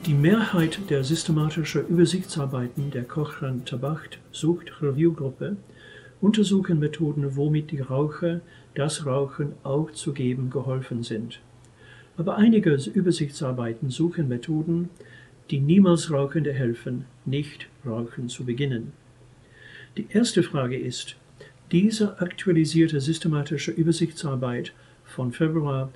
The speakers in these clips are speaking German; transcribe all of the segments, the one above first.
Die Mehrheit der systematischen Übersichtsarbeiten der Cochrane-Tabak-Sucht-Review-Gruppe untersuchen Methoden, womit die Raucher das Rauchen aufzugeben geholfen sind. Aber einige Übersichtsarbeiten suchen Methoden, die niemals Rauchende helfen, nicht Rauchen zu beginnen. Die erste Frage ist, diese aktualisierte systematische Übersichtsarbeit von Februar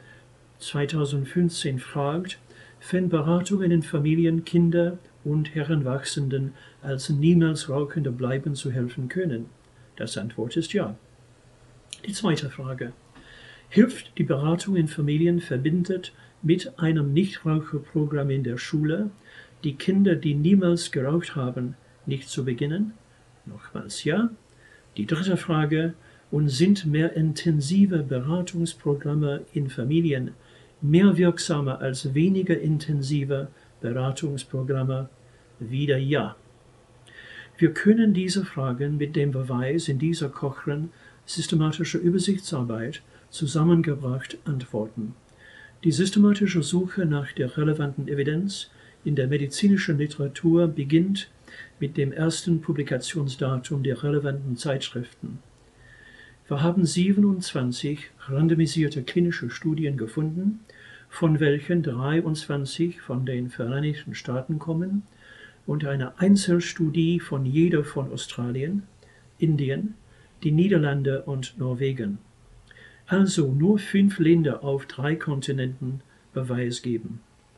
2015 fragt, wenn Beratungen in Familien, Kinder und Heranwachsenden als niemals Rauchende bleiben zu helfen können. Das Antwort ist ja. Die zweite Frage. Hilft die Beratung in Familien verbindet mit einem Nichtraucherprogramm in der Schule, die Kinder, die niemals geraucht haben, nicht zu beginnen? Nochmals ja. Die dritte Frage. Und sind mehr intensive Beratungsprogramme in Familien mehr wirksamer als weniger intensive Beratungsprogramme? Wieder ja. Wir können diese Fragen mit dem Beweis in dieser Cochrane systematische Übersichtsarbeit zusammengebracht antworten. Die systematische Suche nach der relevanten Evidenz in der medizinischen Literatur beginnt mit dem ersten Publikationsdatum der relevanten Zeitschriften. Wir haben 27 randomisierte klinische Studien gefunden, von welchen 23 von den Vereinigten Staaten kommen und eine Einzelstudie von jeder von Australien, Indien, die Niederlande und Norwegen. Also nur 5 Länder auf 3 Kontinenten Beweis geben.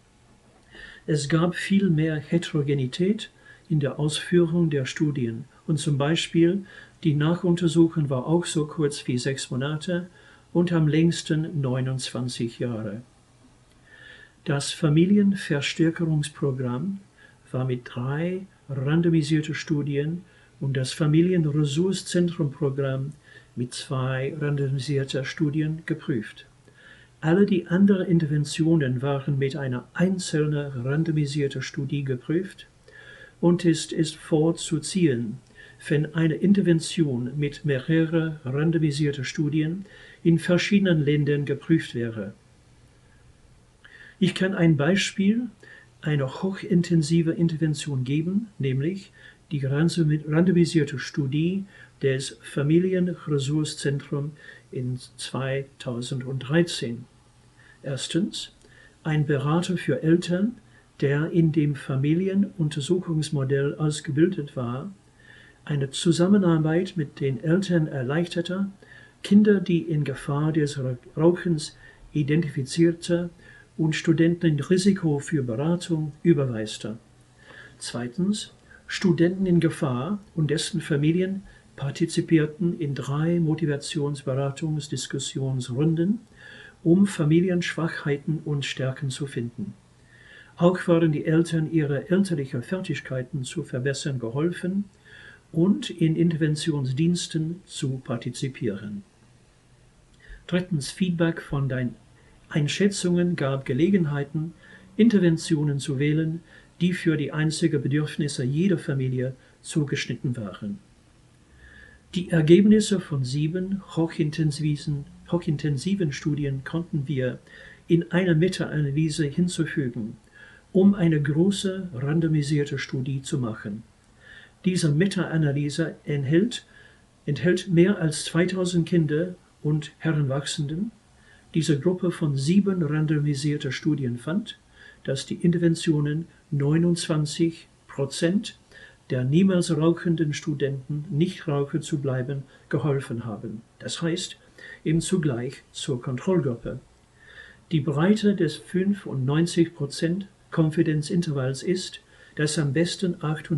Es gab viel mehr Heterogenität in der Ausführung der Studien und zum Beispiel die Nachuntersuchung war auch so kurz wie 6 Monate und am längsten 29 Jahre. Das Familienverstärkungsprogramm war mit 3 randomisierten Studien und das Familienressourcenzentrumprogramm mit 2 randomisierten Studien geprüft. Alle die anderen Interventionen waren mit einer einzelnen randomisierten Studie geprüft und ist vorzuziehen, wenn eine Intervention mit mehreren randomisierten Studien in verschiedenen Ländern geprüft wäre. Ich kann ein Beispiel einer hochintensiven Intervention geben, nämlich die randomisierte Studie des Familienressourcenzentrums in 2013. Erstens, ein Berater für Eltern, der in dem Familienuntersuchungsmodell ausgebildet war, eine Zusammenarbeit mit den Eltern erleichterte, Kinder, die in Gefahr des Rauchens identifizierte und Studenten in Risiko für Beratung überweiste. Zweitens, Studenten in Gefahr und dessen Familien partizipierten in 3 Motivationsberatungsdiskussionsrunden, um Familienschwachheiten und Stärken zu finden. Auch waren die Eltern ihre elterlichen Fertigkeiten zu verbessern geholfen und in Interventionsdiensten zu partizipieren. Drittens, Feedback von den Einschätzungen gab Gelegenheiten, Interventionen zu wählen, die für die einzigen Bedürfnisse jeder Familie zugeschnitten waren. Die Ergebnisse von 7 hochintensiven Studien konnten wir in einer Meta-Analyse hinzufügen, um eine große randomisierte Studie zu machen. Diese Meta-Analyse enthält mehr als 2000 Kinder und Heranwachsenden. Diese Gruppe von 7 randomisierten Studien fand, dass die Interventionen 29% der niemals rauchenden Studenten, Nichtraucher zu bleiben, geholfen haben. Das heißt, im Vergleich zur Kontrollgruppe. Die Breite des 95% Konfidenzintervalls ist, dass am besten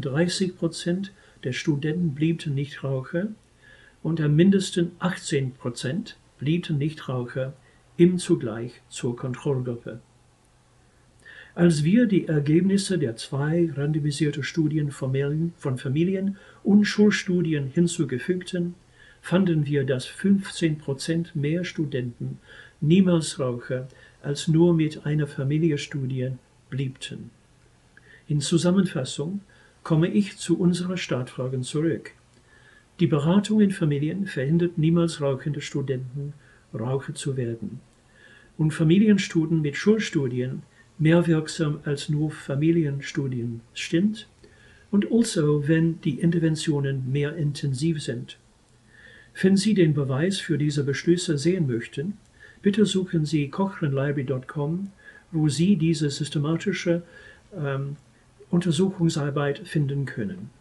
38% der Studenten blieben Nichtraucher und am mindesten 18% blieben Nichtraucher im Vergleich zur Kontrollgruppe. Als wir die Ergebnisse der 2 randomisierten Studien von Familien- und Schulstudien hinzufügten, fanden wir, dass 15% mehr Studenten niemals Raucher als nur mit einer Familienstudie blieben. In Zusammenfassung komme ich zu unserer Startfrage zurück. Die Beratung in Familien verhindert niemals rauchende Studenten, Raucher zu werden. Und Familienstudien mit Schulstudien mehr wirksam als nur Familienstudien stimmt und also, wenn die Interventionen mehr intensiv sind. Wenn Sie den Beweis für diese Beschlüsse sehen möchten, bitte suchen Sie cochranelibrary.com, wo Sie diese systematische Untersuchungsarbeit finden können.